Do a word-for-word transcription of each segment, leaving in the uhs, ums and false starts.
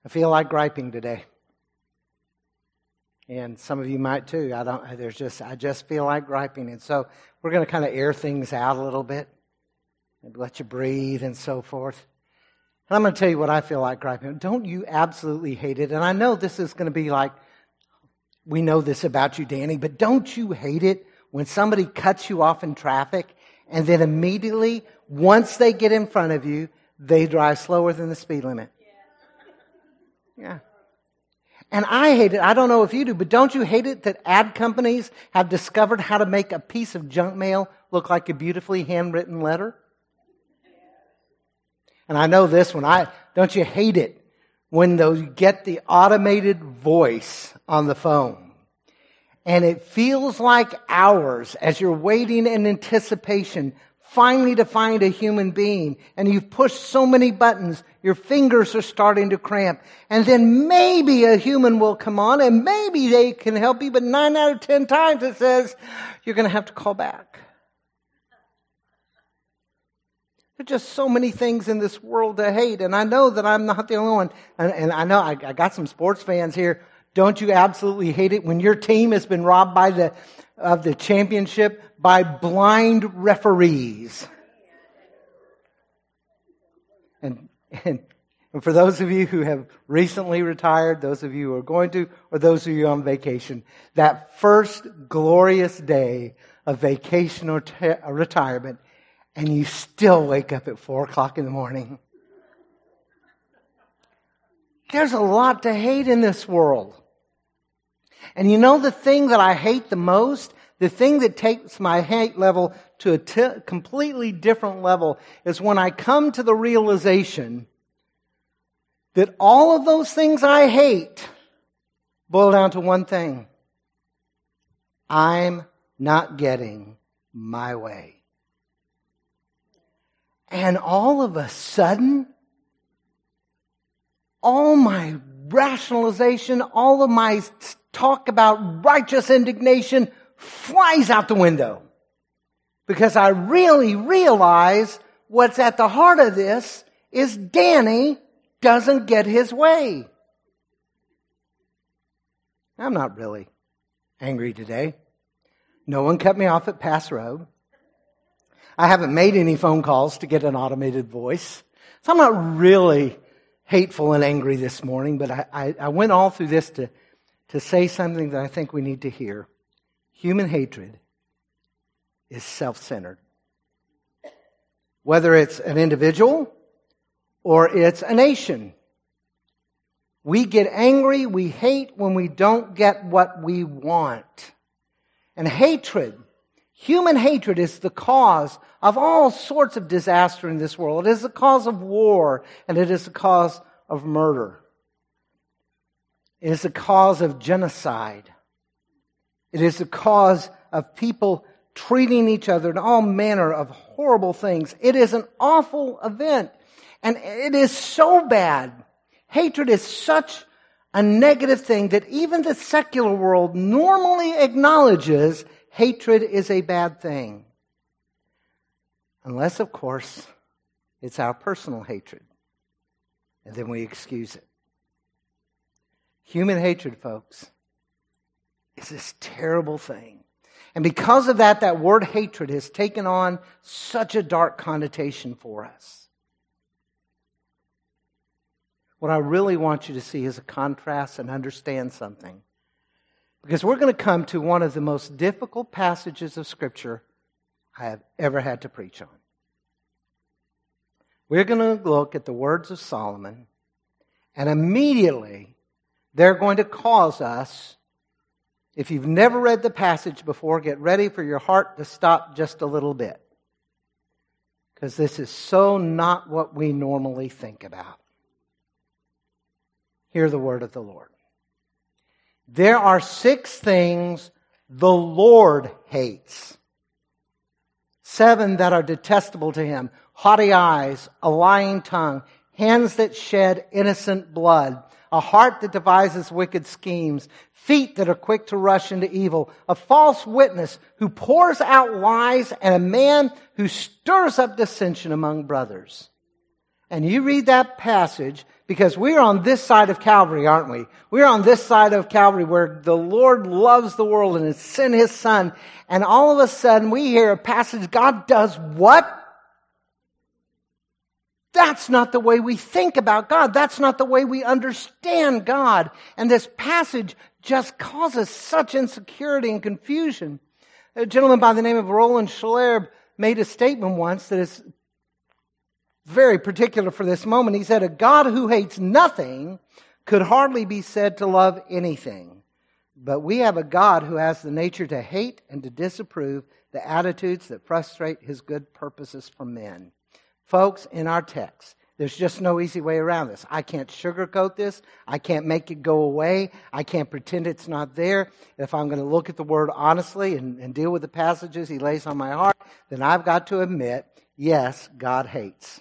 I feel like griping today. And some of you might too. I don't, there's just, I just feel like griping. And so we're going to kind of air things out a little bit. Maybe let you breathe and so forth. And I'm going to tell you what I feel like griping. Don't you absolutely hate it? And I know this is going to be like, we know this about you, Danny, but don't you hate it when somebody cuts you off in traffic and then immediately, once they get in front of you, they drive slower than the speed limit? Yeah. And I hate it. I don't know if you do, but don't you hate it that ad companies have discovered how to make a piece of junk mail look like a beautifully handwritten letter? And I know this one. I don't you hate it when those you get the automated voice on the phone, and it feels like hours as you're waiting in anticipation finally to find a human being, and you've pushed so many buttons, your fingers are starting to cramp, and then maybe a human will come on, and maybe they can help you, but nine out of ten times it says, you're going to have to call back. There's just so many things in this world to hate, and I know that I'm not the only one, and, and I know I, I got some sports fans here. Don't you absolutely hate it when your team has been robbed by the of the championship by blind referees? And, and and for those of you who have recently retired, those of you who are going to, or those of you on vacation, that first glorious day of vacation or te- retirement, and you still wake up at four o'clock in the morning. There's a lot to hate in this world. And you know the thing that I hate the most, the thing that takes my hate level to a t- completely different level, is when I come to the realization that all of those things I hate boil down to one thing. I'm not getting my way. And all of a sudden, all my rationalization, all of my talk about righteous indignation flies out the window. Because I really realize what's at the heart of this is Danny doesn't get his way. I'm not really angry today. No one cut me off at Pass Road. I haven't made any phone calls to get an automated voice. So I'm not really hateful and angry this morning, but I, I, I went all through this to, to say something that I think we need to hear. Human hatred is self-centered. Whether it's an individual or it's a nation. We get angry, we hate when we don't get what we want. And hatred, human hatred, is the cause of all sorts of disaster in this world. It is the cause of war, and it is the cause of murder. It is the cause of genocide. It is the cause of people treating each other in all manner of horrible things. It is an awful event, and it is so bad. Hatred is such a negative thing that even the secular world normally acknowledges hatred is a bad thing. Unless, of course, it's our personal hatred. And then we excuse it. Human hatred, folks, is this terrible thing. And because of that, that word hatred has taken on such a dark connotation for us. What I really want you to see is a contrast and understand something. Because we're going to come to one of the most difficult passages of Scripture I have ever had to preach on. We're going to look at the words of Solomon, and immediately they're going to cause us, if you've never read the passage before, get ready for your heart to stop just a little bit. Because this is so not what we normally think about. Hear the word of the Lord. There are six things the Lord hates. Seven that are detestable to Him. Haughty eyes, a lying tongue, hands that shed innocent blood, a heart that devises wicked schemes, feet that are quick to rush into evil, a false witness who pours out lies, and a man who stirs up dissension among brothers. And you read that passage Because we're on this side of Calvary, aren't we? We're on this side of Calvary where the Lord loves the world and has sent His Son. And all of a sudden we hear a passage, God does what? That's not the way we think about God. That's not the way we understand God. And this passage just causes such insecurity and confusion. A gentleman by the name of Roland Schlerb made a statement once that is very particular for this moment. He said, a God who hates nothing could hardly be said to love anything. But we have a God who has the nature to hate and to disapprove the attitudes that frustrate His good purposes for men. Folks, in our text, there's just no easy way around this. I can't sugarcoat this. I can't make it go away. I can't pretend it's not there. If I'm going to look at the Word honestly and, and deal with the passages He lays on my heart, then I've got to admit, yes, God hates.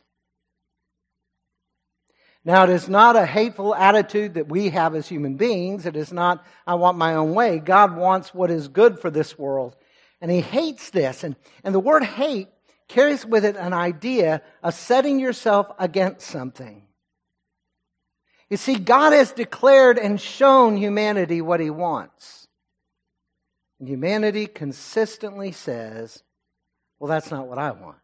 Now, it is not a hateful attitude that we have as human beings. It is not, I want my own way. God wants what is good for this world. And He hates this. And, and the word hate carries with it an idea of setting yourself against something. You see, God has declared and shown humanity what He wants. And humanity consistently says, well, that's not what I want.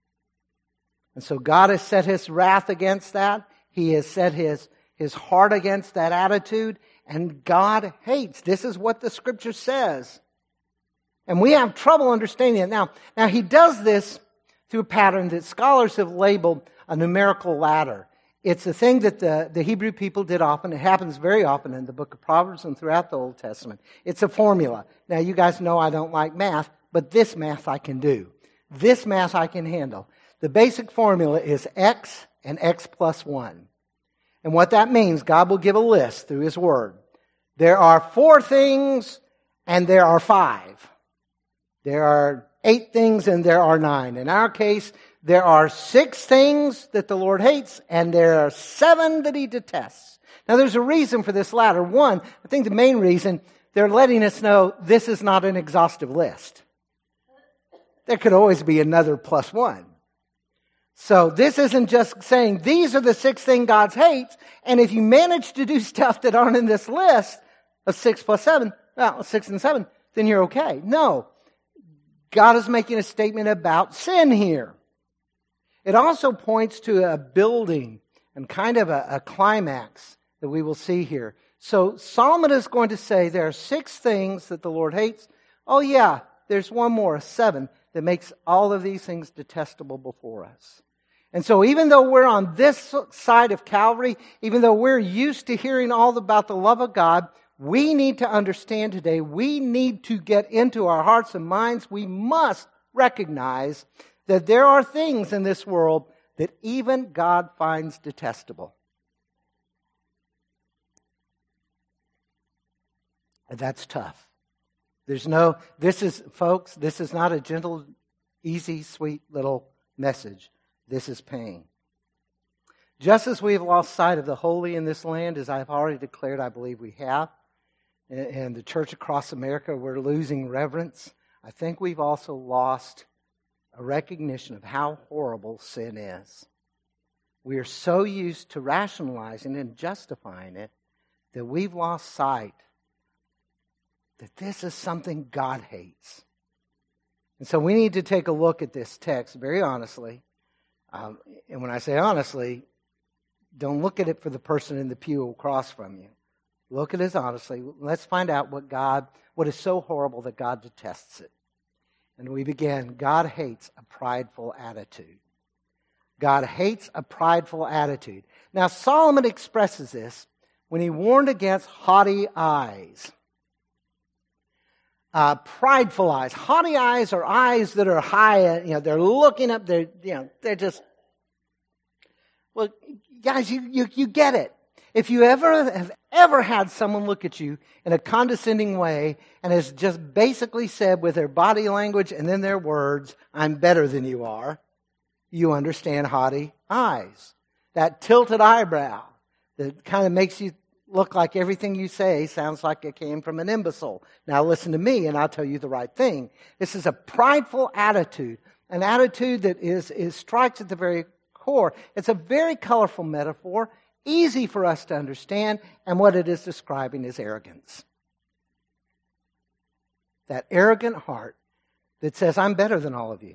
And so God has set His wrath against that. He has set his, his heart against that attitude, and God hates. This is what the Scripture says. And we have trouble understanding it. Now, now He does this through a pattern that scholars have labeled a numerical ladder. It's a thing that the, the Hebrew people did often. It happens very often in the book of Proverbs and throughout the Old Testament. It's a formula. Now, you guys know I don't like math, but this math I can do. This math I can handle. The basic formula is X and X plus one. And what that means, God will give a list through His Word. There are four things and there are five. There are eight things and there are nine. In our case, there are six things that the Lord hates and there are seven that He detests. Now there's a reason for this ladder. One, I think the main reason, they're letting us know this is not an exhaustive list. There could always be another plus one. So this isn't just saying these are the six things God hates, and if you manage to do stuff that aren't in this list of six plus seven, well, six and seven, then you're okay. No. God is making a statement about sin here. It also points to a building and kind of a, a climax that we will see here. So Solomon is going to say there are six things that the Lord hates. Oh yeah, there's one more, seven, that makes all of these things detestable before us. And so even though we're on this side of Calvary, even though we're used to hearing all about the love of God, we need to understand today, we need to get into our hearts and minds, we must recognize that there are things in this world that even God finds detestable. And that's tough. There's no, this is, folks, this is not a gentle, easy, sweet little message. This is pain. Just as we have lost sight of the holy in this land, as I've already declared, I believe we have, and the church across America, we're losing reverence, I think we've also lost a recognition of how horrible sin is. We are so used to rationalizing and justifying it that we've lost sight that this is something God hates. And so we need to take a look at this text very honestly. Um, and when I say honestly, don't look at it for the person in the pew across from you. Look at it honestly. Let's find out what God, what is so horrible that God detests it. And we begin, God hates a prideful attitude. God hates a prideful attitude. Now Solomon expresses this when he warned against haughty eyes. Uh, prideful eyes. Haughty eyes are eyes that are high, you know, they're looking up, they're, you know, they're just, well, guys, you, you, you get it. If you ever have ever had someone look at you in a condescending way and has just basically said with their body language and then their words, I'm better than you are, you understand haughty eyes. That tilted eyebrow that kind of makes you look like everything you say sounds like it came from an imbecile. Now listen to me and I'll tell you the right thing. This is a prideful attitude, an attitude that is, is strikes at the very core. It's a very colorful metaphor. easy for us to understand, and what it is describing is arrogance. That arrogant heart that says, I'm better than all of you.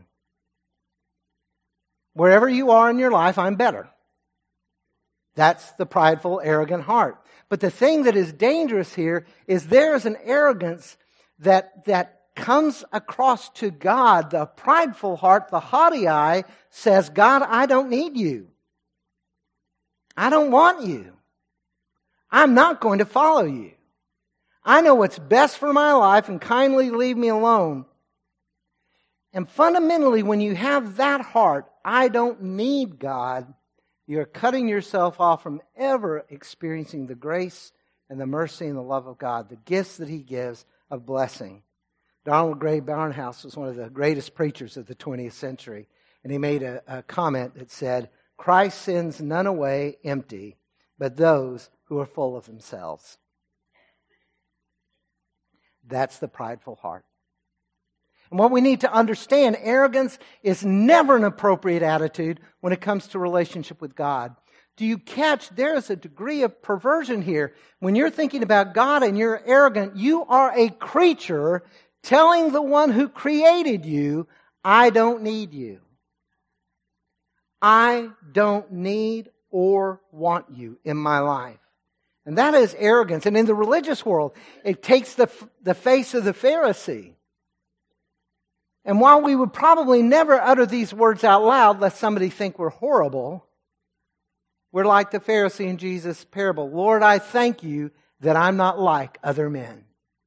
Wherever you are in your life, I'm better. That's the prideful, arrogant heart. But the thing that is dangerous here is there is an arrogance that, that comes across to God. The prideful heart, the haughty eye, says, God, I don't need you. I don't want you. I'm not going to follow you. I know what's best for my life, and kindly leave me alone. And fundamentally, when you have that heart, I don't need God, you're cutting yourself off from ever experiencing the grace and the mercy and the love of God, the gifts that He gives of blessing. Donald Gray Barnhouse was one of the greatest preachers of the twentieth century, and he made a, a comment that said, Christ sends none away empty, but those who are full of themselves. That's the prideful heart. And what we need to understand, arrogance is never an appropriate attitude when it comes to relationship with God. Do you catch there is a degree of perversion here? When you're thinking about God and you're arrogant, you are a creature telling the one who created you, I don't need you. I don't need or want you in my life. And that is arrogance. And in the religious world, it takes the, the face of the Pharisee. And while we would probably never utter these words out loud, lest somebody think we're horrible, we're like the Pharisee in Jesus' parable. Lord, I thank you that I'm not like other men.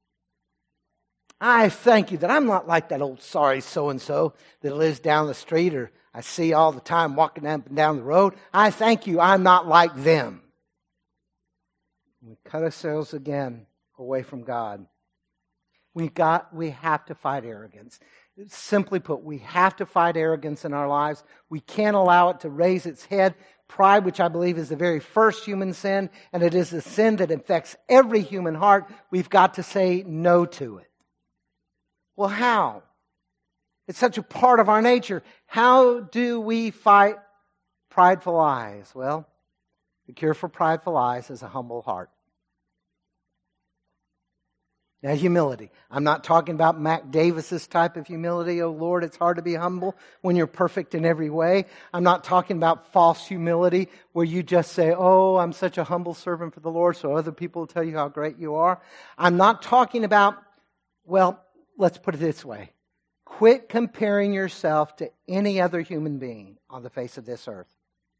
I thank you that I'm not like that old sorry so-and-so that lives down the street or I see all the time walking up and down the road. I thank you I'm not like them. We cut ourselves again away from God. We got, we have to fight arrogance. Simply put, we have to fight arrogance in our lives. We can't allow it to raise its head. Pride, which I believe is the very first human sin, and it is a sin that infects every human heart, we've got to say no to it. Well, how? It's such a part of our nature. How do we fight prideful eyes? Well, the cure for prideful eyes is a humble heart. Now, humility. I'm not talking about Mac Davis's type of humility. Oh, Lord, it's hard to be humble when you're perfect in every way. I'm not talking about false humility where you just say, oh, I'm such a humble servant for the Lord, so other people will tell you how great you are. I'm not talking about, well, let's put it this way. Quit comparing yourself to any other human being on the face of this earth.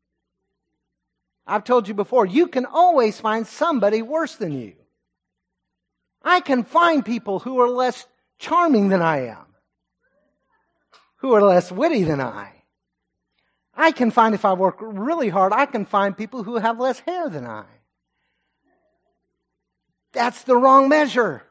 I've told you before, you can always find somebody worse than you. I can find people who are less charming than I am, who are less witty than I. I can find, if I work really hard, I can find people who have less hair than I. That's the wrong measure.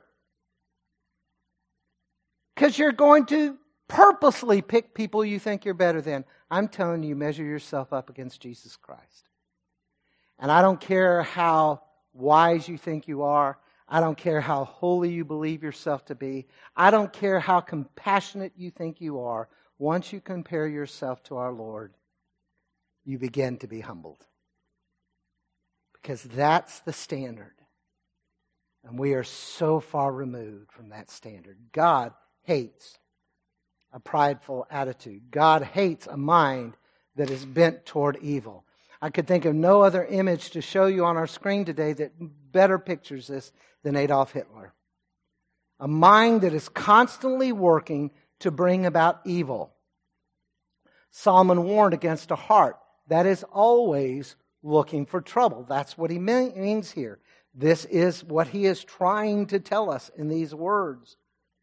Because you're going to purposely pick people you think you're better than. I'm telling you, measure yourself up against Jesus Christ. And I don't care how wise you think you are. I don't care how holy you believe yourself to be. I don't care how compassionate you think you are. Once you compare yourself to our Lord, you begin to be humbled. Because that's the standard. And we are so far removed from that standard. God hates a prideful attitude. God hates a mind that is bent toward evil. I could think of no other image to show you on our screen today that better pictures this than Adolf Hitler. A mind that is constantly working to bring about evil. Solomon warned against a heart that is always looking for trouble. That's what he means here. This is what he is trying to tell us in these words.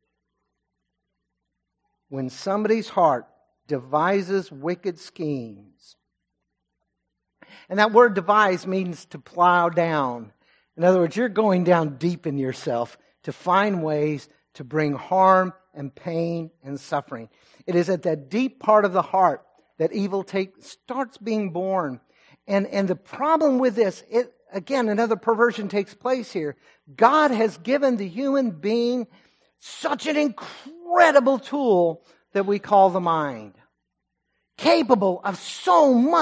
When somebody's heart devises wicked schemes, and that word devise means to plow down. In other words, you're going down deep in yourself to find ways to bring harm and pain and suffering. It is at that deep part of the heart that evil take, starts being born. And, and the problem with this, it, again, another perversion takes place here. God has given the human being such an incredible tool that we call the mind. Capable of so much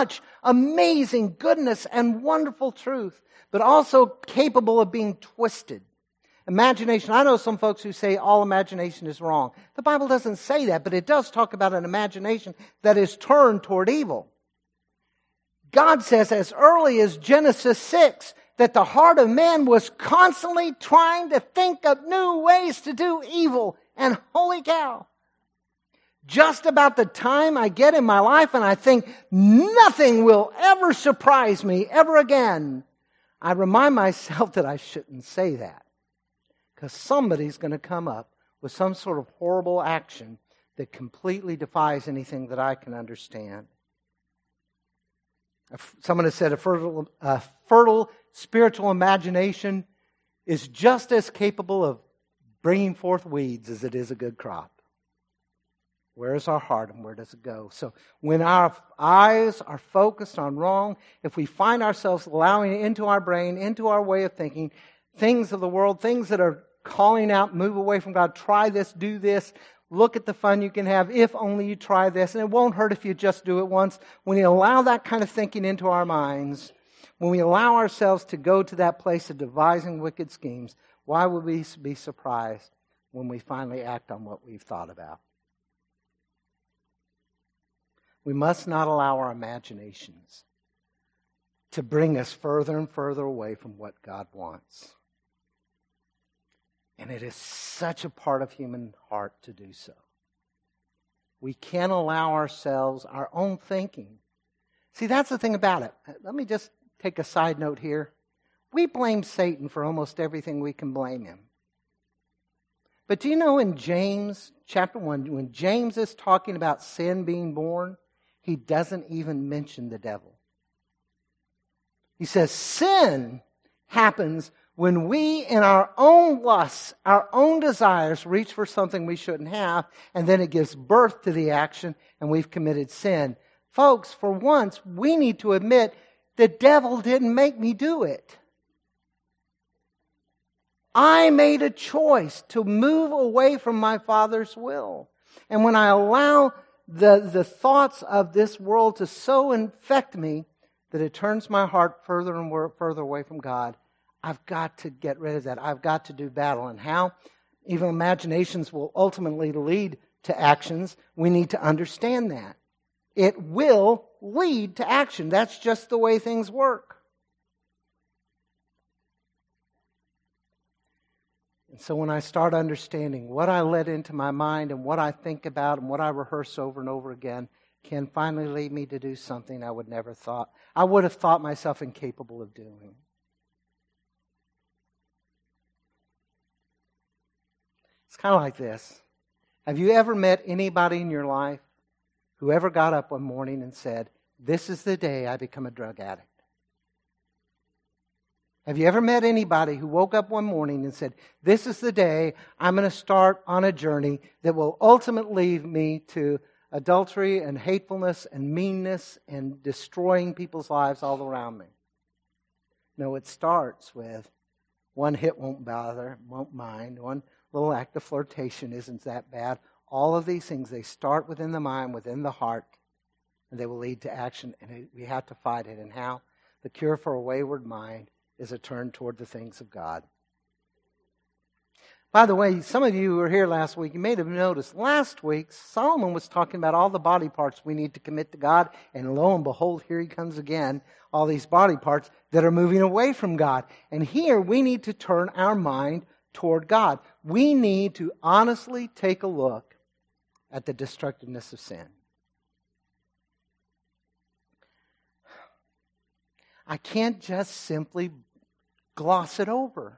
amazing goodness and wonderful truth, but also capable of being twisted. Imagination. I know some folks who say all imagination is wrong. The Bible doesn't say that, but it does talk about an imagination that is turned toward evil. God says as early as Genesis six that the heart of man was constantly trying to think of new ways to do evil. And holy cow, just about the time I get in my life and I think nothing will ever surprise me ever again, I remind myself that I shouldn't say that. Because somebody's going to come up with some sort of horrible action that completely defies anything that I can understand. Someone has said a fertile, a fertile spiritual imagination is just as capable of bringing forth weeds as it is a good crop. Where is our heart and where does it go? So when our eyes are focused on wrong, if we find ourselves allowing into our brain, into our way of thinking, things of the world, things that are calling out, move away from God, try this, do this, look at the fun you can have if only you try this, and it won't hurt if you just do it once. When we allow that kind of thinking into our minds, when we allow ourselves to go to that place of devising wicked schemes, why would we be surprised when we finally act on what we've thought about? We must not allow our imaginations to bring us further and further away from what God wants. And it is such a part of human heart to do so. We can't allow ourselves our own thinking. See, that's the thing about it. Let me just take a side note here. We blame Satan for almost everything we can blame him. But do you know in James chapter one, when James is talking about sin being born, he doesn't even mention the devil. He says sin happens when we, in our own lusts, our own desires, reach for something we shouldn't have, and then it gives birth to the action, and we've committed sin. Folks, for once, we need to admit the devil didn't make me do it. I made a choice to move away from my Father's will. And when I allow the, the thoughts of this world to so infect me that it turns my heart further and further away from God, I've got to get rid of that. I've got to do battle. And how? Even imaginations will ultimately lead to actions. We need to understand that. It will lead to action. That's just the way things work. And so when I start understanding what I let into my mind and what I think about and what I rehearse over and over again can finally lead me to do something I would never thought. I would have thought myself incapable of doing. It's kind of like this. Have you ever met anybody in your life who ever got up one morning and said, "This is the day I become a drug addict"? Have you ever met anybody who woke up one morning and said, "This is the day I'm going to start on a journey that will ultimately lead me to adultery and hatefulness and meanness and destroying people's lives all around me"? No, it starts with one hit won't bother, won't mind, one little act of flirtation isn't that bad. All of these things, they start within the mind, within the heart, and they will lead to action, and we have to fight it. And how? The cure for a wayward mind is a turn toward the things of God. By the way, some of you who were here last week, you may have noticed, last week, Solomon was talking about all the body parts we need to commit to God, and lo and behold, here he comes again, all these body parts that are moving away from God. And here, we need to turn our mind toward God. We need to honestly take a look at the destructiveness of sin. I can't just simply gloss it over.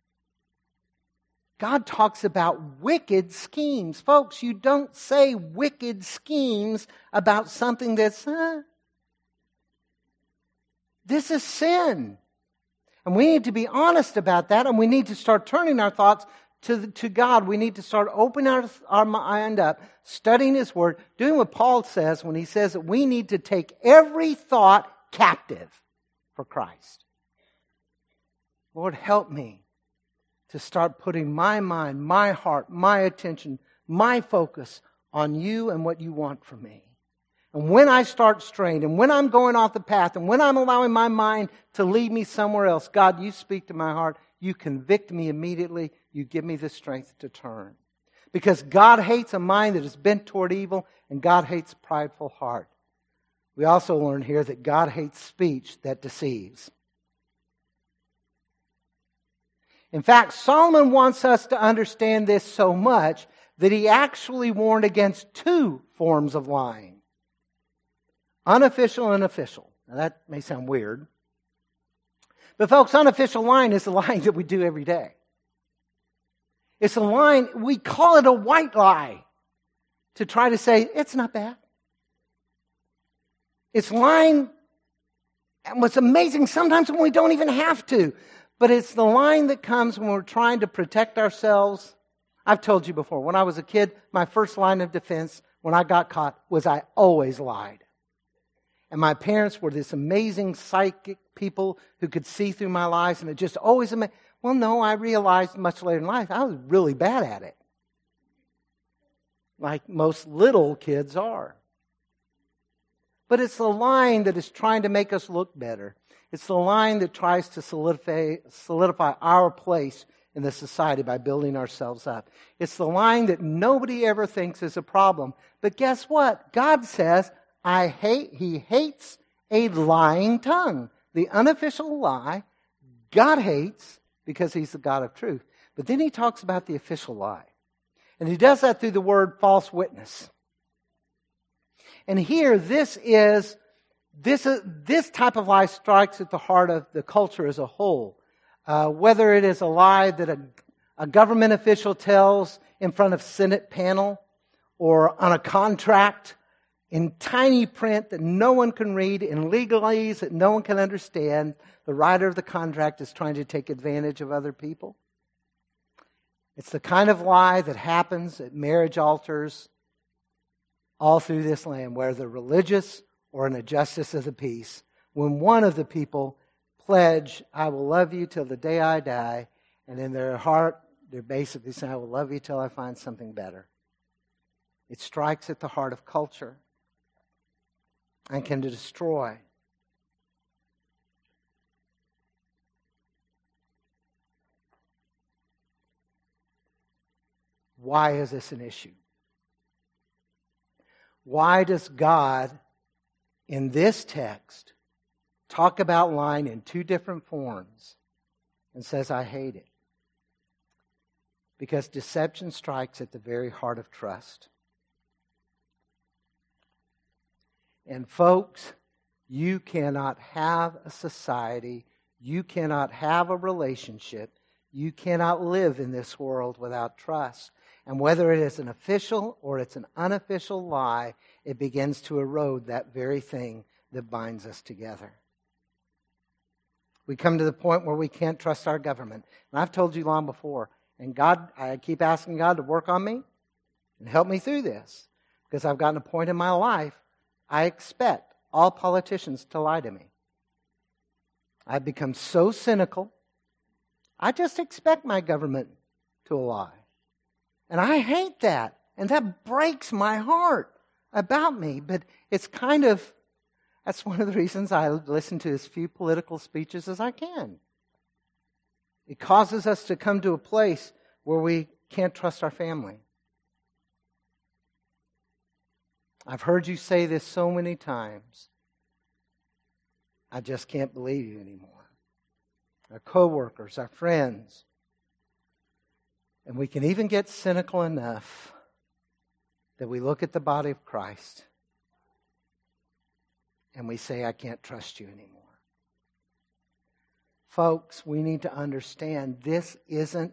God talks about wicked schemes. Folks, you don't say wicked schemes about something that's, huh? This is sin. And we need to be honest about that, and we need to start turning our thoughts to, the, to God. We need to start opening our, our mind up, studying His Word, doing what Paul says when he says that we need to take every thought captive for Christ. Lord, help me to start putting my mind, my heart, my attention, my focus on You and what You want from me. and when I start straying, and when I'm going off the path, and when I'm allowing my mind to lead me somewhere else, God, you speak to my heart. You convict me immediately. You give me the strength to turn. Because God hates a mind that is bent toward evil, and God hates a prideful heart. We also learn here that God hates speech that deceives. In fact, Solomon wants us to understand this so much that he actually warned against two forms of lying. Unofficial and official. Now that may sound weird. But folks, unofficial lying is the lying that we do every day. It's a line, we call it a white lie, to try to say, it's not bad. It's lying, and what's amazing, sometimes when we don't even have to, but it's the line that comes when we're trying to protect ourselves. I've told you before, when I was a kid, my first line of defense when I got caught was I always lied. And my parents were this amazing psychic people who could see through my lies, and it just always amazed. Well, no, I realized much later in life I was really bad at it. Like most little kids are. But it's the line that is trying to make us look better. It's the line that tries to solidify, solidify our place in the society by building ourselves up. It's the line that nobody ever thinks is a problem. But guess what? God says, I hate, He hates a lying tongue. The unofficial lie, God hates because He's the God of truth. But then He talks about the official lie. And He does that through the word false witness. And here, this is, this, is, this type of lie strikes at the heart of the culture as a whole. Uh, whether it is a lie that a, a government official tells in front of Senate panel or on a contract in tiny print that no one can read, in legalese that no one can understand, the writer of the contract is trying to take advantage of other people. It's the kind of lie that happens at marriage altars all through this land, whether religious or in a justice of the peace, when one of the people pledge, I will love you till the day I die, and in their heart, they're basically saying, I will love you till I find something better. It strikes at the heart of culture and can destroy. Why is this an issue? Why does God, in this text, talk about lying in two different forms and says, I hate it? Because deception strikes at the very heart of trust. And folks, you cannot have a society, you cannot have a relationship, you cannot live in this world without trust. And whether it is an official or it's an unofficial lie, it begins to erode that very thing that binds us together. We come to the point where we can't trust our government. And I've told you long before, and God, I keep asking God to work on me and help me through this. Because I've gotten a point in my life, I expect all politicians to lie to me. I've become so cynical, I just expect my government to lie. And I hate that. And that breaks my heart about me. But it's kind of, that's one of the reasons I listen to as few political speeches as I can. It causes us to come to a place where we can't trust our family. I've heard you say this so many times. I just can't believe you anymore. Our coworkers, our friends. And we can even get cynical enough that we look at the body of Christ and we say, I can't trust you anymore. Folks, we need to understand this isn't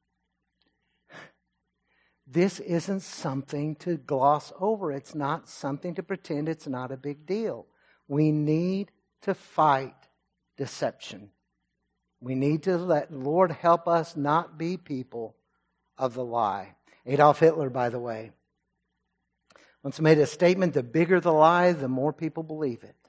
this isn't something to gloss over. It's not something to pretend it's not a big deal. We need to fight deception. We need to let the Lord help us not be people of the lie. Adolf Hitler, by the way, once made a statement, the bigger the lie, the more people believe it.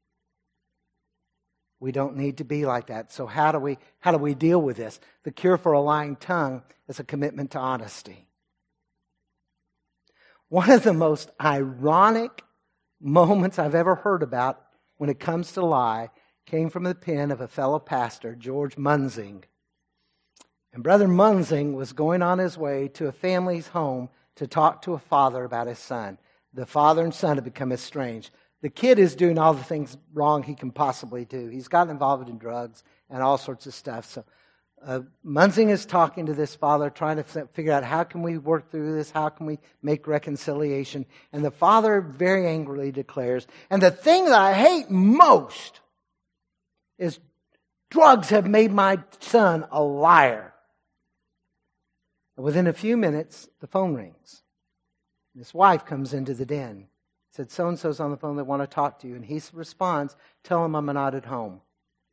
We don't need to be like that. So how do we how do we deal with this? The cure for a lying tongue is a commitment to honesty. One of the most ironic moments I've ever heard about when it comes to lie came from the pen of a fellow pastor, George Munzing. And Brother Munzing was going on his way to a family's home to talk to a father about his son. The father and son have become estranged. The kid is doing all the things wrong he can possibly do. He's gotten involved in drugs and all sorts of stuff. So uh, Munzing is talking to this father, trying to figure out how can we work through this, how can we make reconciliation. And the father very angrily declares, and the thing that I hate most is drugs have made my son a liar. And within a few minutes, the phone rings. His wife comes into the den. Said, so-and-so's on the phone, they want to talk to you. And he responds, tell him I'm not at home.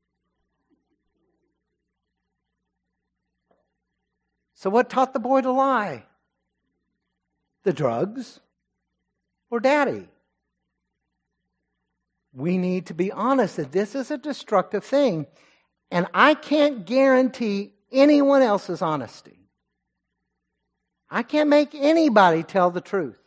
So what taught the boy to lie? The drugs or daddy? We need to be honest that this is a destructive thing. And I can't guarantee anyone else's honesty. I can't make anybody tell the truth.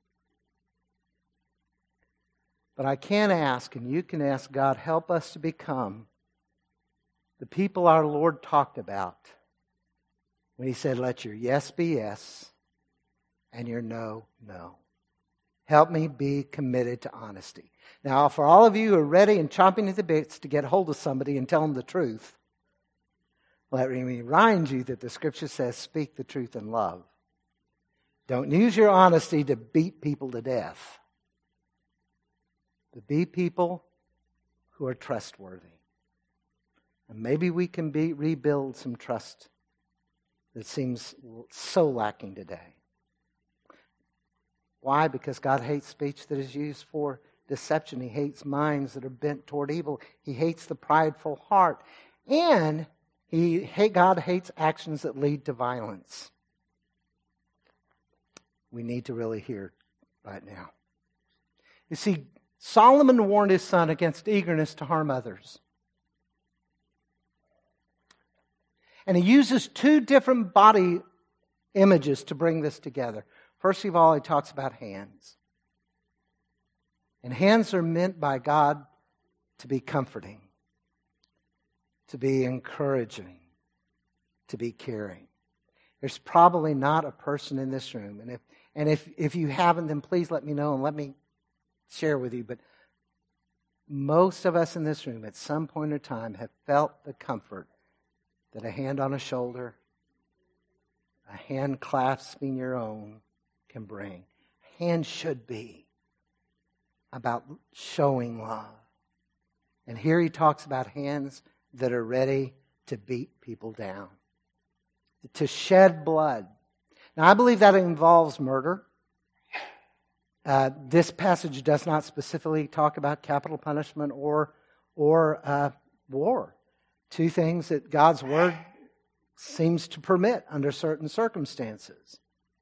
But I can ask, and you can ask God, help us to become the people our Lord talked about when He said, let your yes be yes and your no, no. Help me be committed to honesty. Now, for all of you who are ready and chomping at the bits to get hold of somebody and tell them the truth, let me remind you that the Scripture says, speak the truth in love. Don't use your honesty to beat people to death. But be people who are trustworthy. And maybe we can be, rebuild some trust that seems so lacking today. Why? Because God hates speech that is used for deception. He hates minds that are bent toward evil. He hates the prideful heart. And he, God hates actions that lead to violence. We need to really hear right now. You see, Solomon warned his son against eagerness to harm others. And he uses two different body images to bring this together. First of all, he talks about hands. And hands are meant by God to be comforting, to be encouraging, to be caring. There's probably not a person in this room, and if and if, if you haven't, then please let me know and let me share with you. But most of us in this room at some point in time have felt the comfort that a hand on a shoulder, a hand clasping your own can bring. A hand should be about showing love. And here he talks about hands that are ready to beat people down, to shed blood. Now, I believe that involves murder. Uh, this passage does not specifically talk about capital punishment or or uh, war. Two things that God's Word seems to permit under certain circumstances.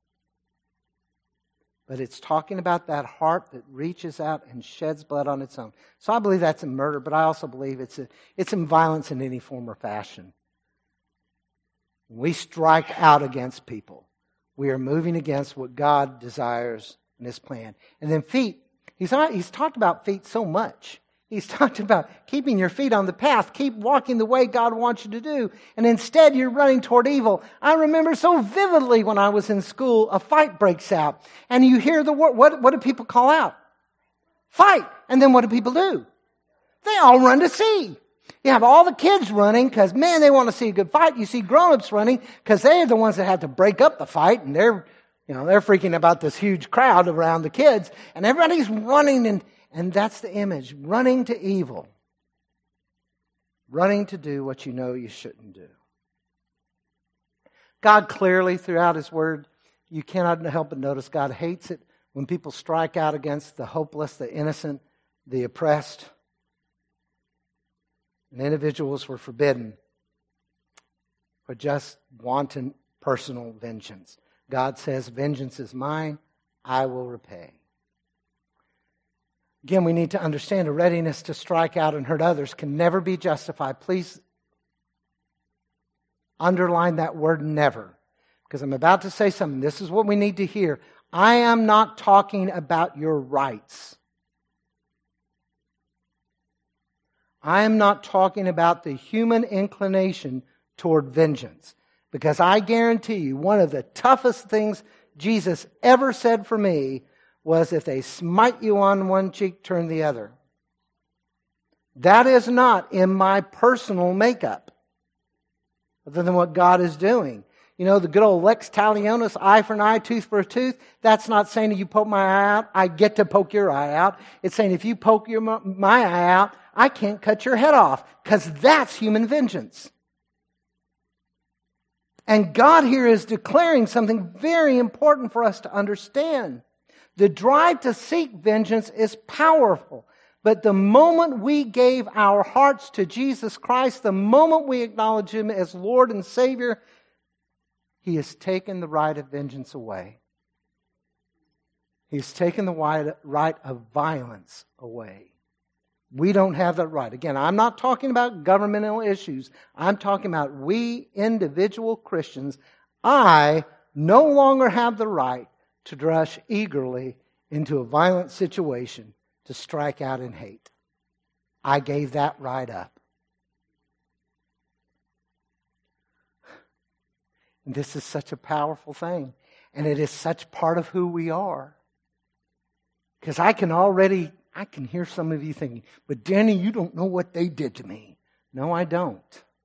But it's talking about that heart that reaches out and sheds blood on its own. So I believe that's in murder, but I also believe it's a, it's in violence in any form or fashion. When we strike out against people, we are moving against what God desires in His plan. And then feet. He's not, he's talked about feet so much. He's talked about keeping your feet on the path. Keep walking the way God wants you to do. And instead, you're running toward evil. I remember so vividly when I was in school, a fight breaks out. And you hear the word, what, what do people call out? Fight. And then what do people do? They all run to see. You have all the kids running because, man, they want to see a good fight. You see grown-ups running because they're the ones that have to break up the fight. And they're, you know, they're freaking about this huge crowd around the kids. And everybody's running, and, and that's the image. Running to evil. Running to do what you know you shouldn't do. God clearly, throughout His Word, you cannot help but notice God hates it when people strike out against the hopeless, the innocent, the oppressed. And individuals were forbidden for just wanton personal vengeance. God says, vengeance is mine, I will repay. Again, we need to understand a readiness to strike out and hurt others can never be justified. Please underline that word never, because I'm about to say something. This is what we need to hear. I am not talking about your rights. I am not talking about the human inclination toward vengeance. Because I guarantee you, one of the toughest things Jesus ever said for me was, if they smite you on one cheek, turn the other. That is not in my personal makeup, other than what God is doing. You know, the good old lex talionis, eye for an eye, tooth for a tooth. That's not saying if you poke my eye out, I get to poke your eye out. It's saying if you poke your, my eye out, I can't cut your head off, because that's human vengeance. And God here is declaring something very important for us to understand. The drive to seek vengeance is powerful. But the moment we gave our hearts to Jesus Christ, the moment we acknowledge Him as Lord and Savior, He has taken the right of vengeance away. He's taken the right of violence away. We don't have that right. Again, I'm not talking about governmental issues. I'm talking about we individual Christians. I no longer have the right to rush eagerly into a violent situation to strike out in hate. I gave that right up. And this is such a powerful thing. And it is such part of who we are. Because I can already, I can hear some of you thinking, but Danny, you don't know what they did to me. No, I don't.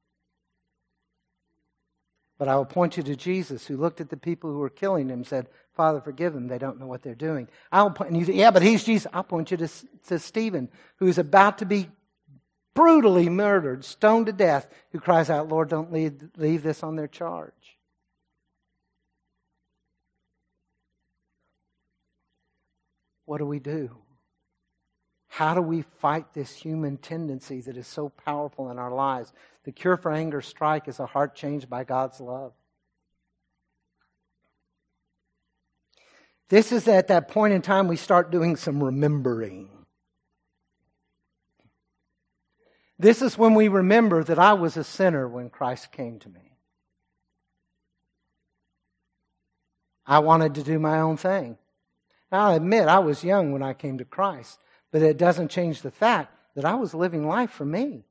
But I will point you to Jesus, who looked at the people who were killing him and said, Father, forgive them. They don't know what they're doing. I'll point, and you think, yeah, but he's Jesus. I'll point you to, to Stephen, who is about to be brutally murdered, stoned to death, who cries out, Lord, don't leave, leave this on their charge. What do we do? How do we fight this human tendency that is so powerful in our lives? The cure for anger strike is a heart changed by God's love. This is at that point in time we start doing some remembering. This is when we remember that I was a sinner when Christ came to me. I wanted to do my own thing. Now, I'll admit I was young when I came to Christ, but it doesn't change the fact that I was living life for me.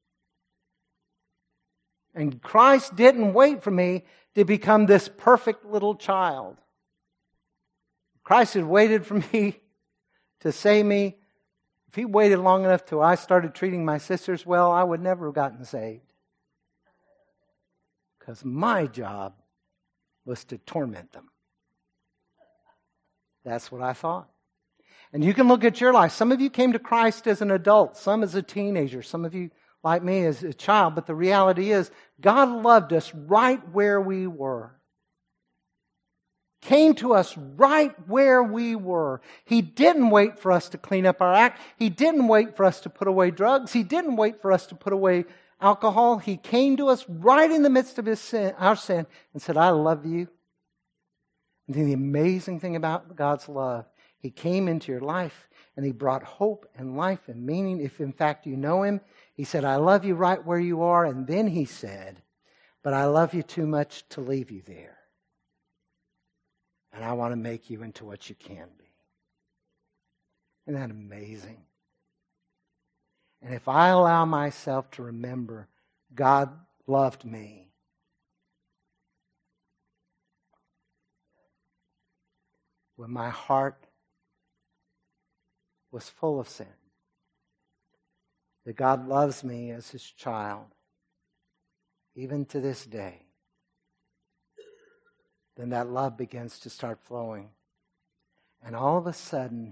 And Christ didn't wait for me to become this perfect little child. Christ had waited for me to save me. If He waited long enough till I started treating my sisters well, I would never have gotten saved. Because my job was to torment them. That's what I thought. And you can look at your life. Some of you came to Christ as an adult, some as a teenager, some of you, like me, as a child. But the reality is, God loved us right where we were. Came to us right where we were. He didn't wait for us to clean up our act. He didn't wait for us to put away drugs. He didn't wait for us to put away alcohol. He came to us right in the midst of his sin, our sin, and said, I love you. And the amazing thing about God's love, He came into your life and He brought hope and life and meaning. If in fact you know Him, He said, I love you right where you are. And then He said, but I love you too much to leave you there. And I want to make you into what you can be. Isn't that amazing? And if I allow myself to remember God loved me, when my heart was full of sin, that God loves me as His child, even to this day, then that love begins to start flowing. And all of a sudden,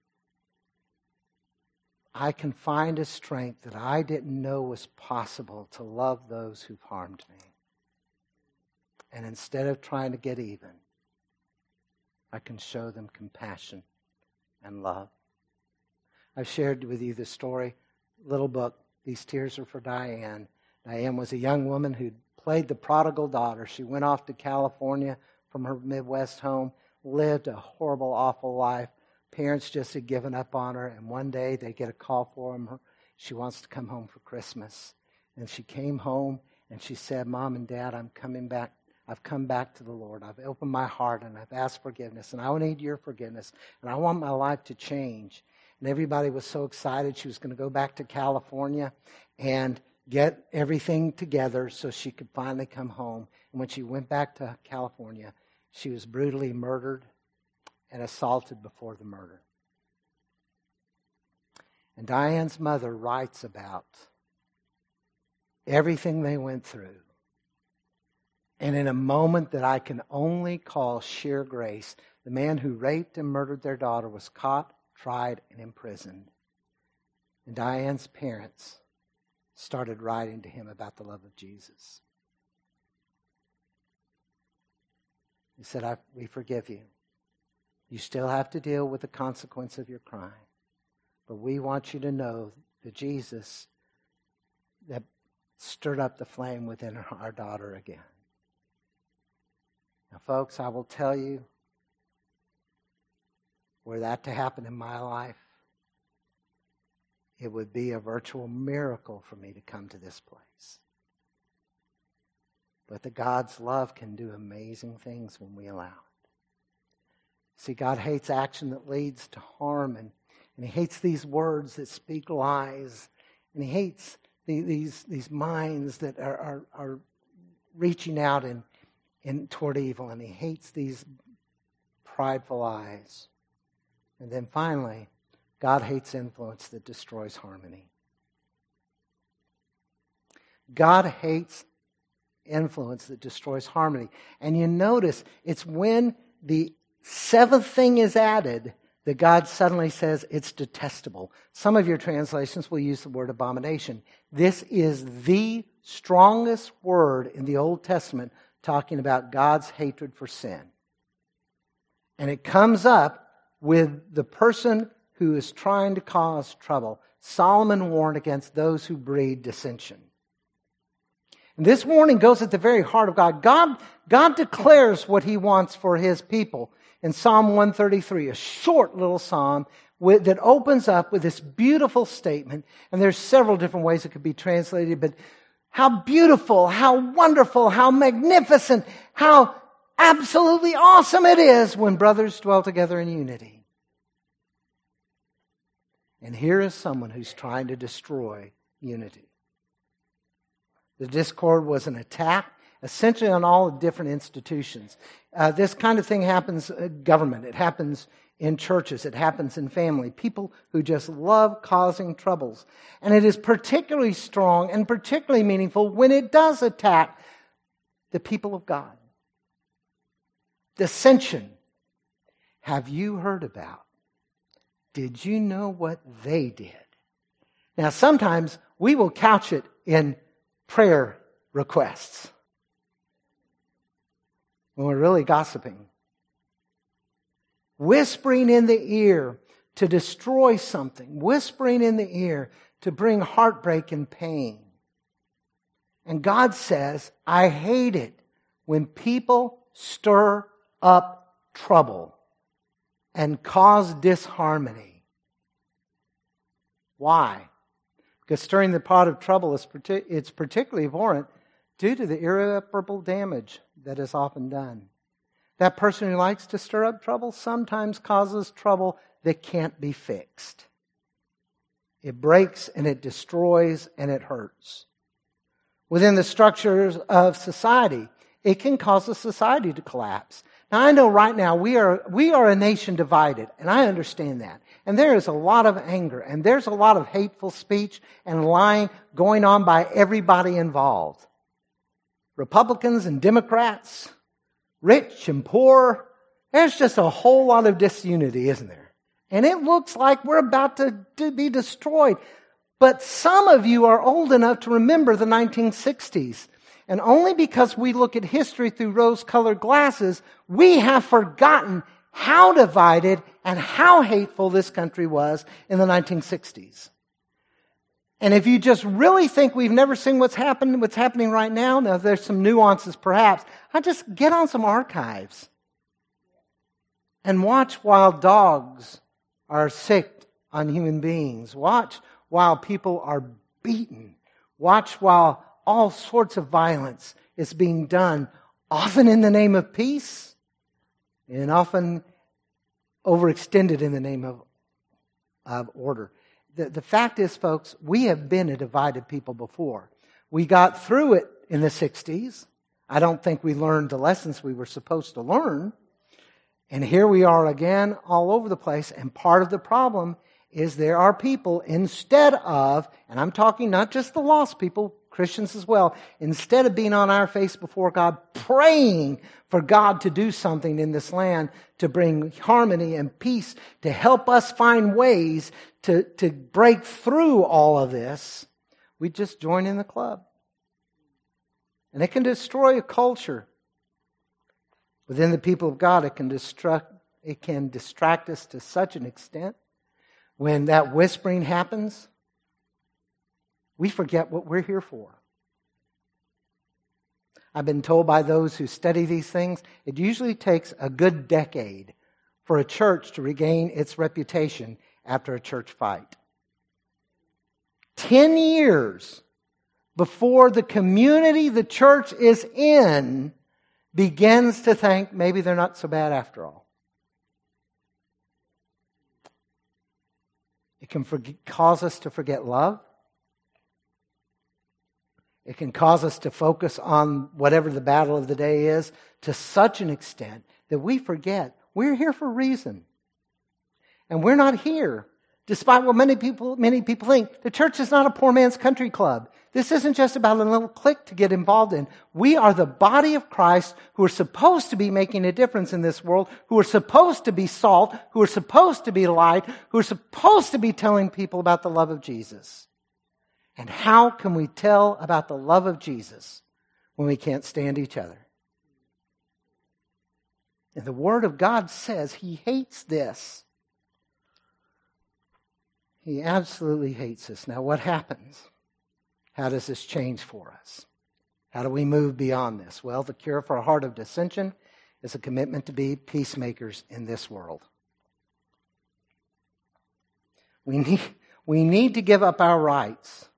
I can find a strength that I didn't know was possible to love those who've harmed me. And instead of trying to get even, I can show them compassion and love. I've shared with you the story, little book, These Tears Are for Diane. Diane was a young woman who played the prodigal daughter. She went off to California from her Midwest home, lived a horrible, awful life. Parents just had given up on her, and one day they get a call from her. She wants to come home for Christmas. And she came home, and she said, Mom and Dad, I'm coming back. I've come back to the Lord. I've opened my heart, and I've asked forgiveness, and I need your forgiveness, and I want my life to change. And everybody was so excited she was going to go back to California and get everything together so she could finally come home. And when she went back to California, she was brutally murdered and assaulted before the murder. And Diane's mother writes about everything they went through. And in a moment that I can only call sheer grace, the man who raped and murdered their daughter was caught, tried, and imprisoned. And Diane's parents started writing to him about the love of Jesus. He said, I, we forgive you. You still have to deal with the consequence of your crime. But we want you to know the Jesus that stirred up the flame within our daughter again. Now, folks, I will tell you, were that to happen in my life, it would be a virtual miracle for me to come to this place. But the God's love can do amazing things when we allow it. See, God hates action that leads to harm, and, and He hates these words that speak lies, and He hates the, these, these minds that are, are, are reaching out in, in toward evil, and He hates these prideful eyes. And then finally, God hates influence that destroys harmony. God hates influence that destroys harmony. And you notice it's when the seventh thing is added that God suddenly says it's detestable. Some of your translations will use the word abomination. This is the strongest word in the Old Testament talking about God's hatred for sin. And it comes up with the person who is trying to cause trouble. Solomon warned against those who breed dissension. And this warning goes at the very heart of God. God, God declares what He wants for His people. In Psalm one thirty-three, a short little psalm with, that opens up with this beautiful statement. And there's several different ways it could be translated, but how beautiful, how wonderful, how magnificent, how absolutely awesome it is when brothers dwell together in unity. And here is someone who's trying to destroy unity. The discord was an attack essentially on all the different institutions. Uh, this kind of thing happens in government. It happens in churches. It happens in family. People who just love causing troubles. And it is particularly strong and particularly meaningful when it does attack the people of God. Dissension. Have you heard about? Did you know what they did? Now, sometimes we will couch it in prayer requests when we're really gossiping. Whispering in the ear to destroy something. Whispering in the ear to bring heartbreak and pain. And God says, I hate it when people stir up trouble and cause disharmony. Why? Because stirring the pot of trouble is partic- it's particularly abhorrent due to the irreparable damage that is often done. That person who likes to stir up trouble sometimes causes trouble that can't be fixed. It breaks and it destroys and it hurts. Within the structures of society, it can cause a society to collapse. Now, I know right now we are we are a nation divided, and I understand that. And there is a lot of anger, and there's a lot of hateful speech and lying going on by everybody involved. Republicans and Democrats, rich and poor. There's just a whole lot of disunity, isn't there? And it looks like we're about to, to be destroyed. But some of you are old enough to remember the nineteen sixties. And only because we look at history through rose-colored glasses, we have forgotten how divided and how hateful this country was in the nineteen sixties. And if you just really think we've never seen what's happened, what's happening right now, now there's some nuances perhaps, I just get on some archives and watch while dogs are sick on human beings. Watch while people are beaten. Watch while all sorts of violence is being done, often in the name of peace, and often overextended in the name of, of order. The, the fact is, folks, we have been a divided people before. We got through it in the sixties. I don't think we learned the lessons we were supposed to learn. And here we are again all over the place. And part of the problem is there are people, instead of, and I'm talking not just the lost people, Christians as well, instead of being on our face before God, praying for God to do something in this land to bring harmony and peace, to help us find ways to, to break through all of this, we just join in the club. And it can destroy a culture. Within the people of God, it can distract, it can distract us to such an extent. When that whispering happens, we forget what we're here for. I've been told by those who study these things, it usually takes a good decade for a church to regain its reputation after a church fight. Ten years before the community the church is in begins to think maybe they're not so bad after all. It can forget, cause us to forget love. It can cause us to focus on whatever the battle of the day is to such an extent that we forget we're here for a reason. And we're not here, despite what many people many people think. The church is not a poor man's country club. This isn't just about a little clique to get involved in. We are the body of Christ who are supposed to be making a difference in this world, who are supposed to be salt, who are supposed to be light, who are supposed to be telling people about the love of Jesus. And how can we tell about the love of Jesus when we can't stand each other? And the Word of God says He hates this. He absolutely hates this. Now, what happens? How does this change for us? How do we move beyond this? Well, the cure for a heart of dissension is a commitment to be peacemakers in this world. We need, we need to give up our rights.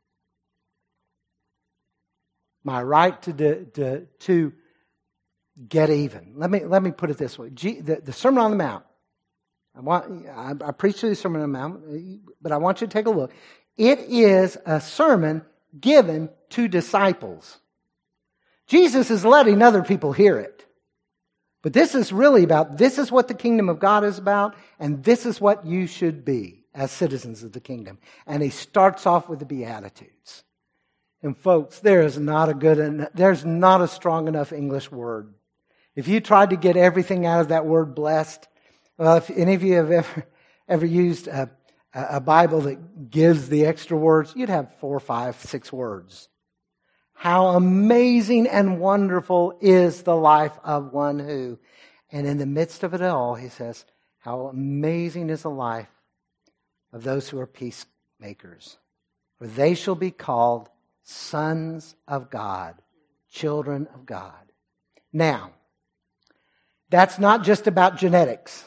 My right to, to, to get even. Let me, let me put it this way. G, the, the Sermon on the Mount. I want I, I preach the Sermon on the Mount, but I want you to take a look. It is a sermon given to disciples. Jesus is letting other people hear it. But this is really about, this is what the kingdom of God is about, and this is what you should be as citizens of the kingdom. And he starts off with the Beatitudes. And folks, there is not a good, there's not a strong enough English word. If you tried to get everything out of that word blessed, well, if any of you have ever, ever used a, a Bible that gives the extra words, you'd have four, five, six words. How amazing and wonderful is the life of one who, and in the midst of it all, he says, how amazing is the life of those who are peacemakers. For they shall be called sons of God, children of God. Now, that's not just about genetics.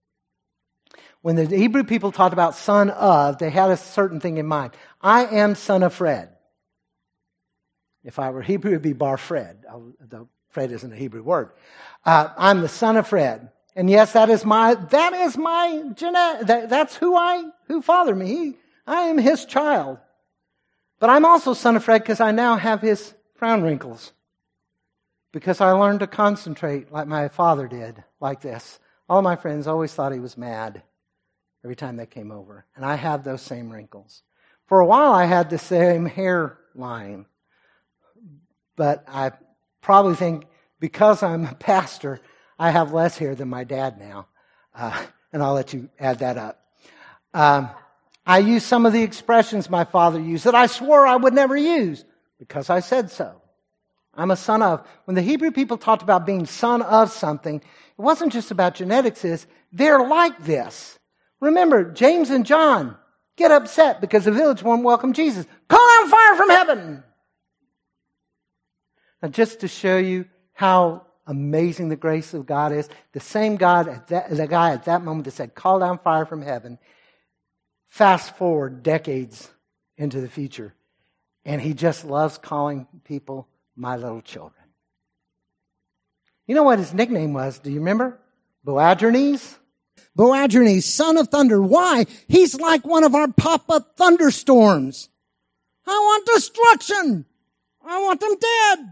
When the Hebrew people talked about son of, they had a certain thing in mind. I am son of Fred. If I were Hebrew, it would be Bar Fred. Though Fred isn't a Hebrew word. Uh, I'm the son of Fred. And yes, that is my, that is my genetic, that, that's who I, who fathered me. He, I am his child. But I'm also son of Fred because I now have his frown wrinkles. Because I learned to concentrate like my father did, like this. All my friends always thought he was mad every time they came over. And I have those same wrinkles. For a while I had the same hairline. But I probably think because I'm a pastor, I have less hair than my dad now. Uh, and I'll let you add that up. Um, I use some of the expressions my father used that I swore I would never use because I said so. I'm a son of. When the Hebrew people talked about being son of something, it wasn't just about genetics. It's, they're like this. Remember, James and John get upset because the village won't welcome Jesus. Call down fire from heaven. Now, just to show you how amazing the grace of God is, the same God, at that, the guy at that moment that said, call down fire from heaven, fast forward decades into the future, and he just loves calling people my little children. You know what his nickname was? Do you remember? Boanerges. Boanerges, son of thunder. Why? He's like one of our pop-up thunderstorms. I want destruction. I want them dead.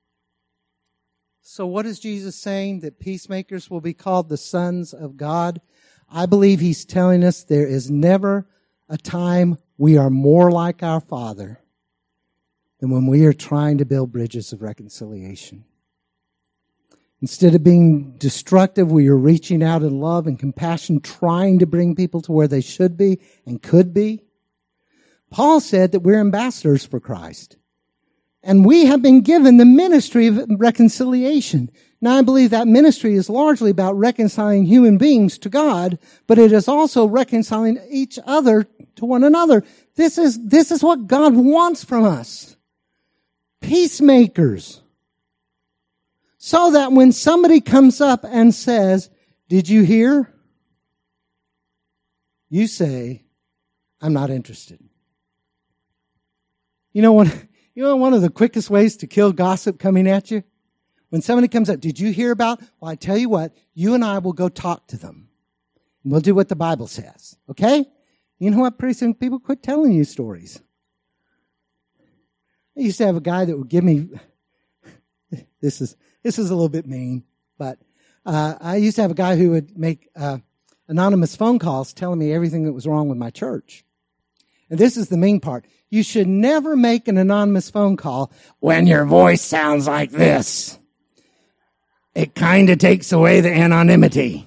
So what is Jesus saying? That peacemakers will be called the sons of God? I believe he's telling us there is never a time we are more like our Father than when we are trying to build bridges of reconciliation. Instead of being destructive, we are reaching out in love and compassion, trying to bring people to where they should be and could be. Paul said that we're ambassadors for Christ. And we have been given the ministry of reconciliation. Now, I believe that ministry is largely about reconciling human beings to God, but it is also reconciling each other to one another. This is, this is what God wants from us. Peacemakers. So that when somebody comes up and says, "Did you hear?" you say, "I'm not interested." You know what? You know one of the quickest ways to kill gossip coming at you? When somebody comes up, "Did you hear about?" Well, I tell you what, you and I will go talk to them. And we'll do what the Bible says. Okay? You know what? Pretty soon people quit telling you stories. I used to have a guy that would give me, this is, this is a little bit mean, but uh, I used to have a guy who would make uh, anonymous phone calls telling me everything that was wrong with my church. And this is the mean part. You should never make an anonymous phone call when your voice sounds like this. It kind of takes away the anonymity.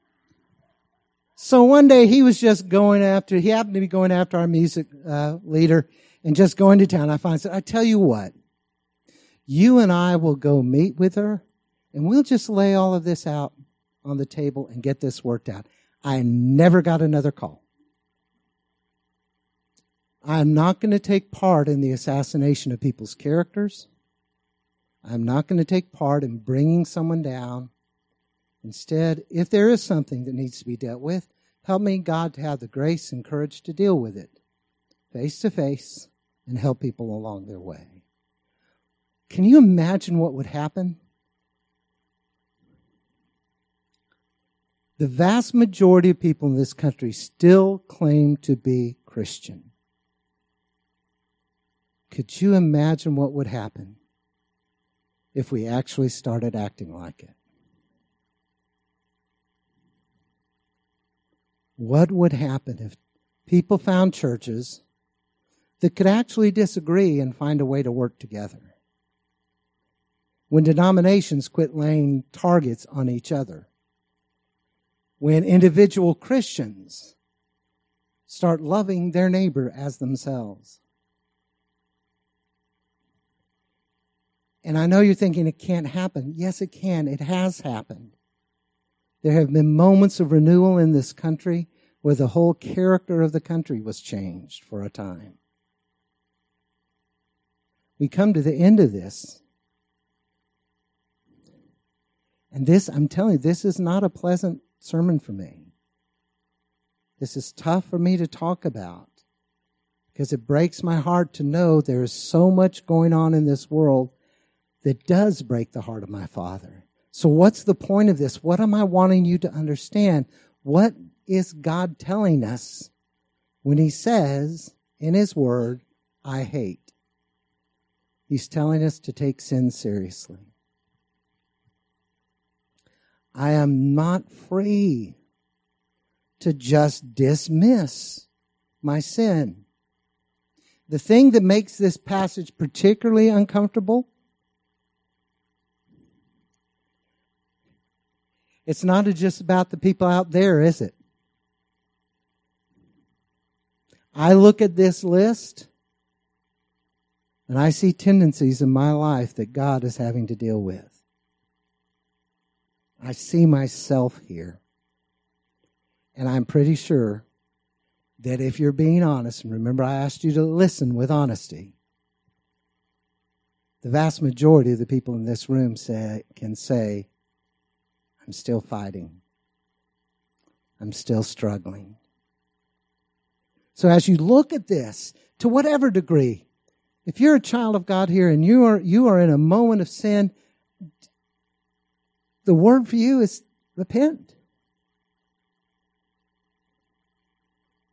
So one day he was just going after, he happened to be going after our music uh, leader and just going to town. I finally said, "I tell you what, you and I will go meet with her and we'll just lay all of this out on the table and get this worked out." I never got another call. I'm not going to take part in the assassination of people's characters. I'm not going to take part in bringing someone down. Instead, if there is something that needs to be dealt with, help me, God, to have the grace and courage to deal with it face to face and help people along their way. Can you imagine what would happen? The vast majority of people in this country still claim to be Christian. Could you imagine what would happen if we actually started acting like it? What would happen if people found churches that could actually disagree and find a way to work together? When denominations quit laying targets on each other? When individual Christians start loving their neighbor as themselves? And I know you're thinking it can't happen. Yes, it can. It has happened. There have been moments of renewal in this country where the whole character of the country was changed for a time. We come to the end of this. And this, I'm telling you, this is not a pleasant sermon for me. This is tough for me to talk about because it breaks my heart to know there is so much going on in this world that does break the heart of my Father. So what's the point of this? What am I wanting you to understand? What is God telling us when He says in His Word, "I hate"? He's telling us to take sin seriously. I am not free to just dismiss my sin. The thing that makes this passage particularly uncomfortable, it's not just about the people out there, is it? I look at this list and I see tendencies in my life that God is having to deal with. I see myself here. And I'm pretty sure that if you're being honest, and remember I asked you to listen with honesty, the vast majority of the people in this room say, can say, "I'm still fighting. I'm still struggling." So as you look at this, to whatever degree, if you're a child of God here and you are you are in a moment of sin, the word for you is repent.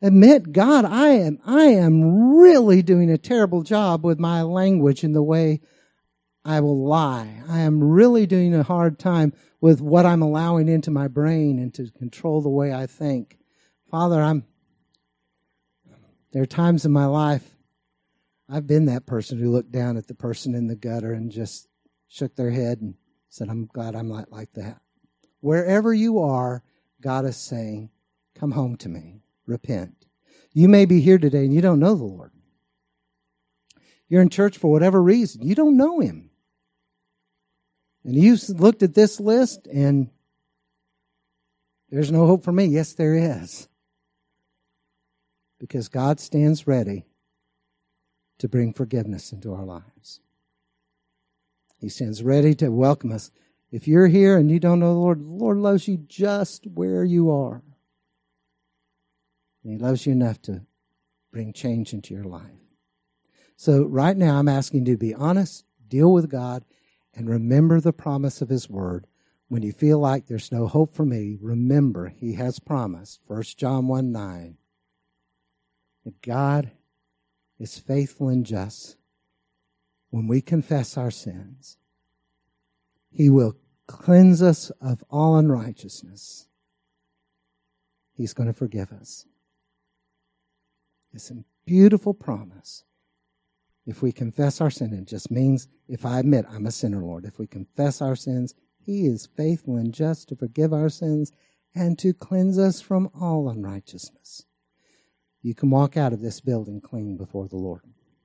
admit, God, I am, I am really doing a terrible job with my language and the way I will lie. I am really doing a hard time with what I'm allowing into my brain and to control the way I think. Father, I'm, there are times in my life I've been that person who looked down at the person in the gutter and just shook their head and said, I'm glad I'm not like that. Wherever you are, God is saying, come home to me. Repent. You may be here today and you don't know the Lord. You're in church for whatever reason. You don't know Him. And you've looked at this list and there's no hope for me. Yes, there is. Because God stands ready to bring forgiveness into our lives. He stands ready to welcome us. If you're here and you don't know the Lord, the Lord loves you just where you are. And He loves you enough to bring change into your life. So right now I'm asking you to be honest, deal with God, and remember the promise of His word. When you feel like there's no hope for me, remember He has promised, First John one nine, that God is faithful and just. When we confess our sins, He will cleanse us of all unrighteousness. He's going to forgive us. It's a beautiful promise. If we confess our sin, it just means if I admit I'm a sinner, Lord. If we confess our sins, He is faithful and just to forgive our sins and to cleanse us from all unrighteousness. You can walk out of this building clean before the Lord.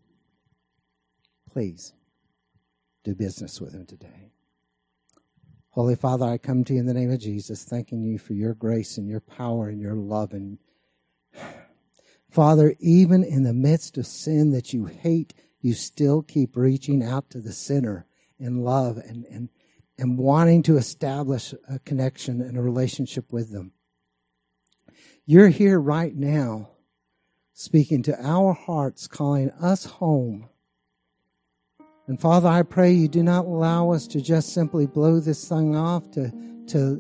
Please do business with Him today. Holy Father, I come to You in the name of Jesus, thanking You for Your grace and Your power and Your love. And Father, even in the midst of sin that You hate, You still keep reaching out to the sinner in love and, and, and wanting to establish a connection and a relationship with them. You're here right now, speaking to our hearts, calling us home. And Father, I pray You do not allow us to just simply blow this thing off, to, to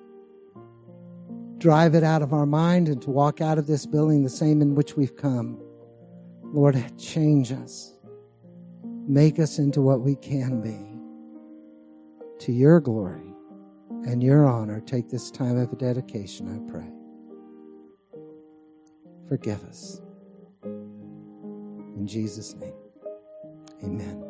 drive it out of our mind and to walk out of this building the same in which we've come. Lord, change us. Make us into what we can be. To Your glory and Your honor, take this time of dedication, I pray. Forgive us. In Jesus' name, amen.